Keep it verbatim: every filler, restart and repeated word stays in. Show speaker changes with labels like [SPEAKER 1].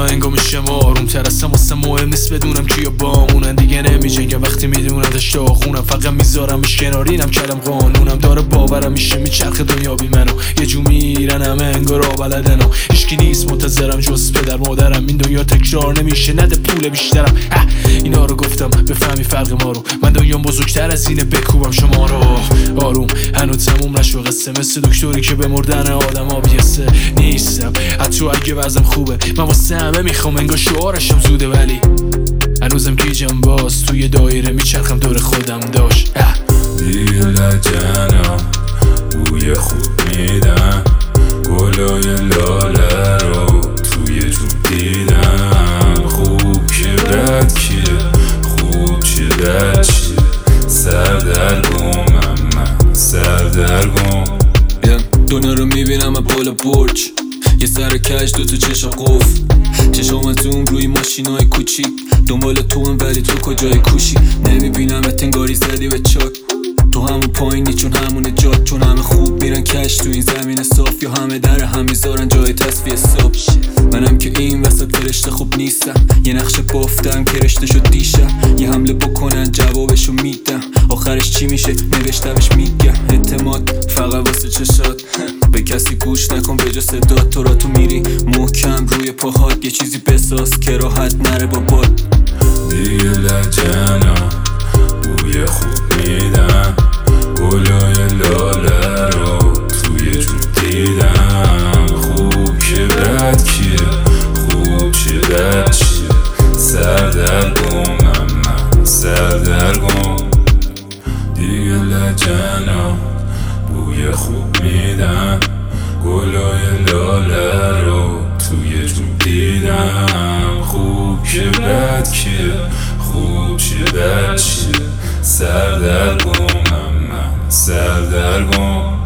[SPEAKER 1] حالا انگا میشم آروم تر اصلا واسه مهم نیست بدونم کیا بامونن دیگه نمیجنگم وقتی میدونم داشتاخونم فقط میذارمش کنارینم کلم قانونم داره باورم میشه میچرخه دنیا بی منو یه جو میرن همه انگار آبلدن و هیچکی نیست منتظرم جز پدر مادرم این دنیا تکرار نمیشه نده پول بیشترم اینا رو گفتم بفهمی فرق ما رو من دنیام بزرگتر از اینه بکوبم شما رو آروم هنوز تموم نشو قصه مثل دکتری که به مردن آدم ها بیسته نیستم حتی اگه وضعم خوبه من واسه همه میخوام انگار شعارشم زوده ولی هنوزم گیجم باز توی دایره میچرخم دور خودم داشت
[SPEAKER 2] دیگه لجنم بوی خوب میدم گلای لاله رو توی جو دیدم خوب که بد که خوب چه بد چیه سردرگمم من سردرگم
[SPEAKER 3] دنیا رو میبینم از بالا برج یه سر کج دو تو چشم قفل چشم از اون روی ماشینای کوچیک دنبال تو هم ولی تو کجای کوشی نمیبینم اتنگاری زدی به چاک تو همون پایینی چون همون جاد چون همه خوب میرن کش تو این زمین صاف یا همه در هم میذارن جای تصفیه صبح منم که این وسط فرشته خوب نیستم یه نقش بافتم که رشته شد دیشم یه حمله بکنن جوابشو میدم آخرش چی میشه نوشتمش میگم اعتماد فقط واسه چشات به کسی گوش نکن به جا صدات تو را تو میری محکم روی پاهات یه چیزی بساز که راحت نره با باد
[SPEAKER 2] دیگه لجنم بوی خوب میدم گلای لاله رو توی جو دیدم خوب که بد کیه خوب چه بد چیه سردرگمم من سردرگم دیگه لجنم بوی خوب میدم گلای لاله رو توی جو دیدم خوب که بد کیه خوب چه بد چیه سردرگمم من سردرگم